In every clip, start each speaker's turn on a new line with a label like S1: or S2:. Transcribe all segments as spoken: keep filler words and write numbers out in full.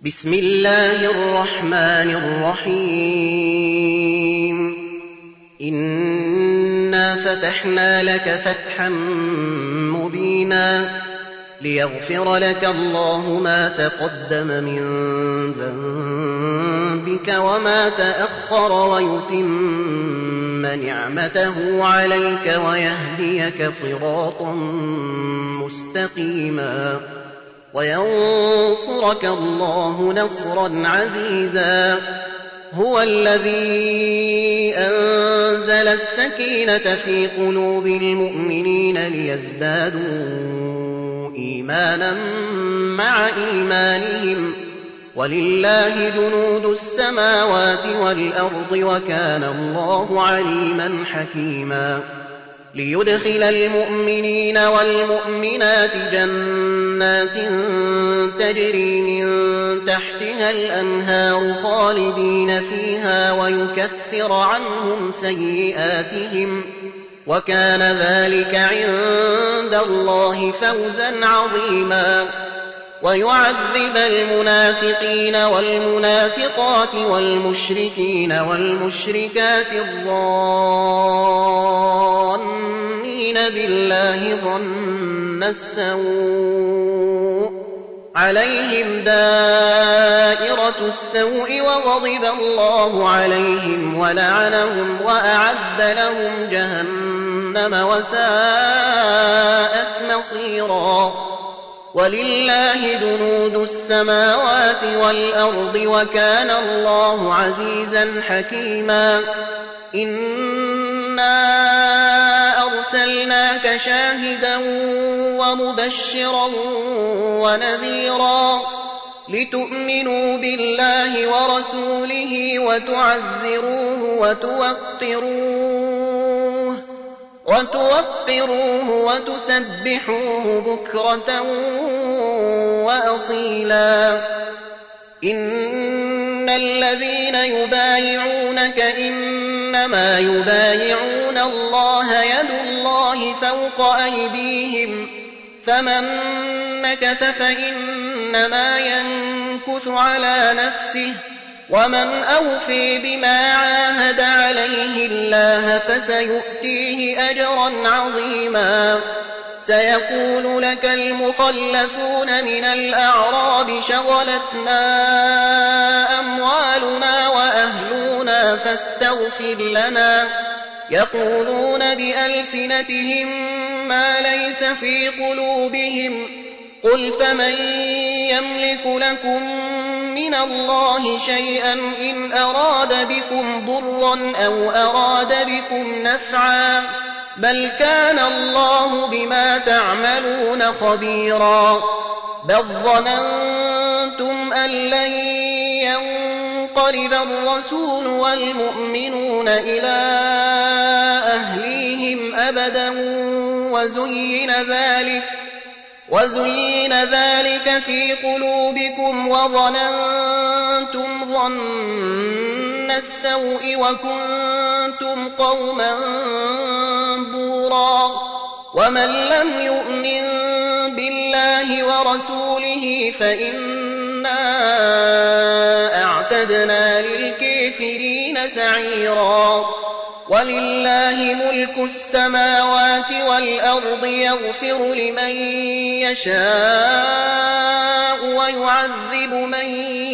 S1: بسم الله الرحمن الرحيم إنا فتحنا لك فتحا مبينا ليغفر لك الله ما تقدم من ذنبك وما تأخر ويتم نعمته عليك ويهديك صراطا مستقيما وينصرك الله نصرا عزيزا هو الذي أنزل السكينة في قلوب المؤمنين ليزدادوا إيمانا مع إيمانهم ولله جنود السماوات والأرض وكان الله عليما حكيما ليدخل المؤمنين والمؤمنات جنات تجري من تحتها الأنهار خالدين فيها ويكفر عنهم سيئاتهم وكان ذلك عند الله فوزا عظيما ويعذب المنافقين والمنافقات والمشركين والمشركات الظانين بالله ظن السوء عليهم دائرة السوء وغضب الله عليهم ولعنهم وأعد لهم جهنم وساءت مصيرا ولله جنود السماوات والأرض وكان الله عزيزا حكيما إنا أرسلناك شاهدا ومبشرا ونذيرا لتؤمنوا بالله ورسوله وتعزروه وتوقروه وتوقروه وتسبحوه بكرة وأصيلا إن الذين يبايعونك إنما يبايعون الله يد الله فوق أيديهم فمن نكث فإنما ينكث على نفسه ومن أوفي بما عاهد عليه الله فسيؤتيه أجرا عظيما سيقول لك المخلفون من الأعراب شغلتنا أموالنا وأهلنا فاستغفر لنا يقولون بألسنتهم ما ليس في قلوبهم قل فمن يملك لكم من الله شيئا إن أراد بكم ضرا أو أراد بكم نفعا بل كان الله بما تعملون خبيرا بل ظننتم أن لن ينقلب الرسول والمؤمنون إلى أهليهم أبدا وزين ذلك وزين ذلك في قلوبكم وظننتم ظن السوء وكنتم قوما بورا ومن لم يؤمن بالله ورسوله فإنا أعتدنا للكافرين سعيرا ولله ملك السماوات والأرض يغفر لمن يشاء ويعذب من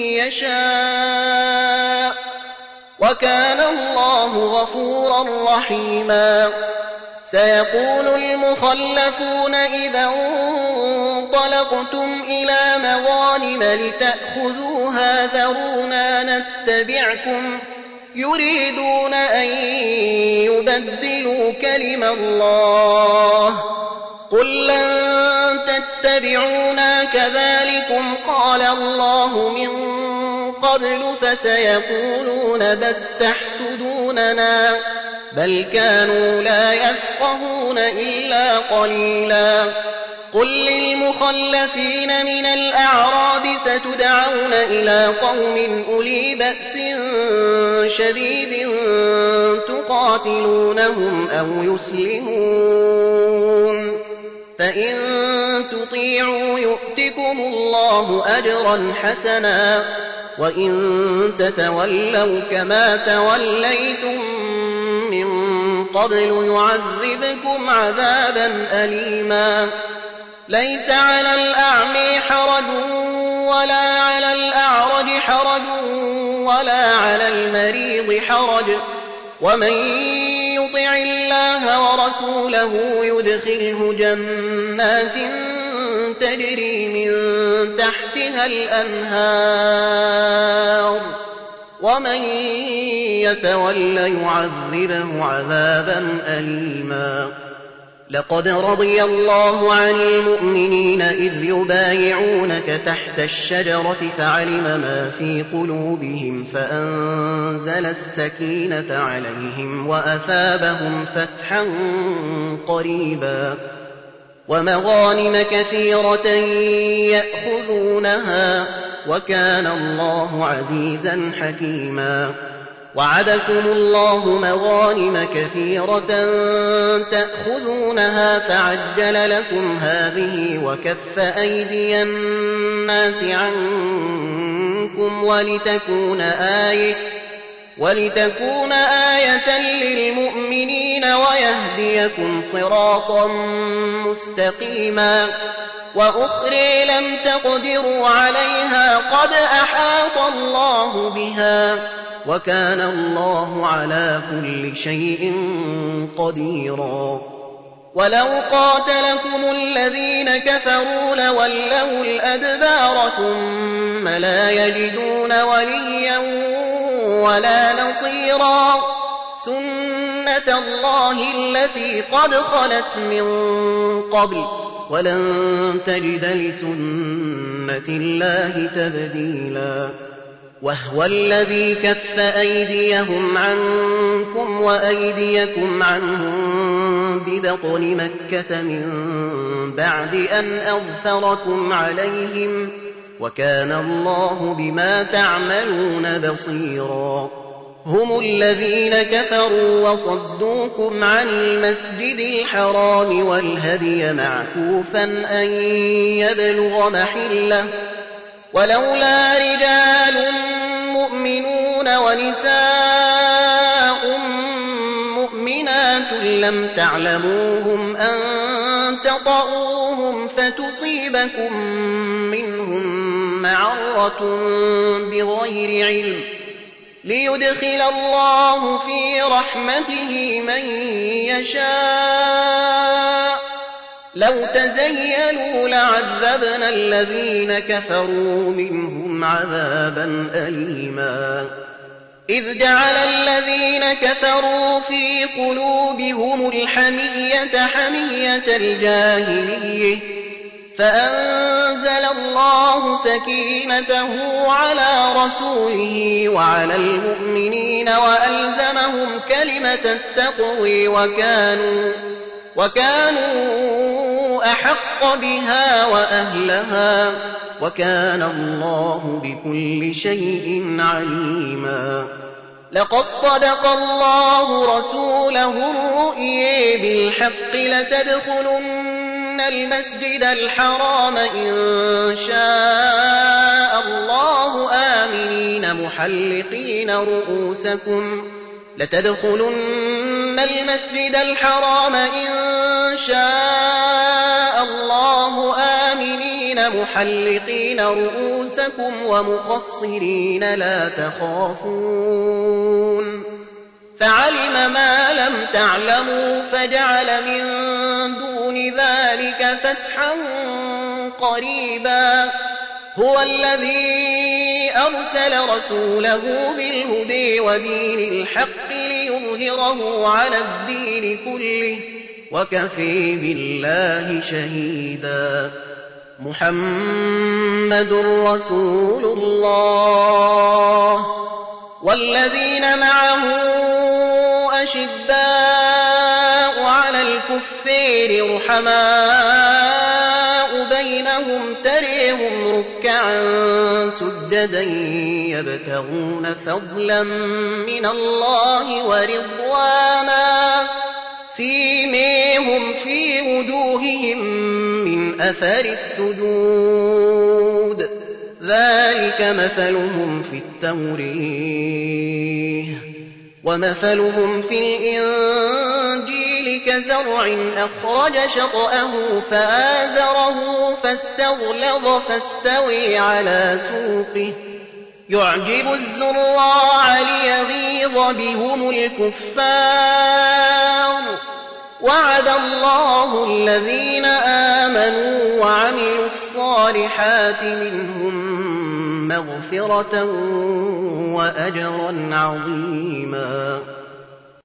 S1: يشاء وكان الله غفورا رحيما سيقول المخلفون إذا انطلقتم إلى مغانم لتأخذوها ذرونا نتبعكم يريدون أن يبدلوا كلم الله قل لن تتبعونا كذلكم قال الله من قبل فسيقولون بل تحسدوننا بل كانوا لا يفقهون إلا قليلا قل للمخلفين من الأعراب ستدعون إلى قوم أولي بأس شديد تقاتلونهم أو يسلمون فإن تطيعوا يؤتكم الله أجرا حسنا وإن تتولوا كما توليتم من قبل يعذبكم عذابا أليما ليس على الأعمى حرج ولا على الأعرج حرج ولا على المريض حرج ومن يطع الله ورسوله يدخله جنات تجري من تحتها الأنهار ومن يتول يعذبه عذابا أليما لقد رضي الله عن المؤمنين إذ يبايعونك تحت الشجرة فعلم ما في قلوبهم فأنزل السكينة عليهم وأثابهم فتحا قريبا ومغانم كثيرة يأخذونها وكان الله عزيزا حكيما وعدكم الله مغانم كثيرة تأخذونها فعجل لكم هذه وكف أيدي الناس عنكم ولتكون آية ولتكون آية للمؤمنين ويهديكم صراطا مستقيما وأخرى لم تقدروا عليها قد أحاط الله بها وكان الله على كل شيء قديرا ولو قاتلكم الذين كفروا لولوا الأدبار ثم لا يجدون وليا ولا نصيرا سنة الله التي قد خلت من قبل ولن تجد لسنة الله تبديلا وهو الذي كف أيديهم عنكم وأيديكم عنهم ببطن مكة من بعد أن أظفركم عليهم وكان الله بما تعملون بصيرا هم الذين كفروا وصدوكم عن المسجد الحرام والهدي معكوفا أن يبلغ محله ولولا رجال مؤمنون ونساء مؤمنات لم تعلموهم أن تطؤوهم فتصيبكم منهم معرة بغير علم ليدخل الله في رحمته من يشاء لو تزيلوا لعذبنا الذين كفروا منهم عذابا أليما إذ جعل الذين كفروا في قلوبهم الحمية حمية الجاهلية فأنزل الله سكينته على رسوله وعلى المؤمنين وألزمهم كلمة التقوى وكانوا وكانوا أحق بها وأهلها وكان الله بكل شيء عليما لقد صدق الله رسوله الرؤيا بالحق لتدخلن المسجد الحرام إن شاء الله آمنين محلقين رؤوسكم لتدخلن المسجد الحرام إن شاء الله آمنين محلقين رؤوسكم ومقصرين لا تخافون فعلم ما لم تعلموا فجعل من دون ذلك فتحا قريبا هو الذي أرسل رسوله بالهدى ودين الحق ليظهره على الدين كله وكفى بالله شهيدا محمد رسول الله والذين معه أشداء على الكفار رحماء بينهم تريهم ركعا سجدا يبتغون فضلا من الله ورضوانا سيميهم في وجوههم أثر السجود ذلك مثلهم في التوريه ومثلهم في الإنجيل كزرع أخرج شطأه فآزره فاستغلظ فاستوي على سوقه يعجب الزراع ليغيظ بهم الكفار وعد الله الذين آمنوا وعملوا الصالحات منهم مغفرة وأجرا عظيما.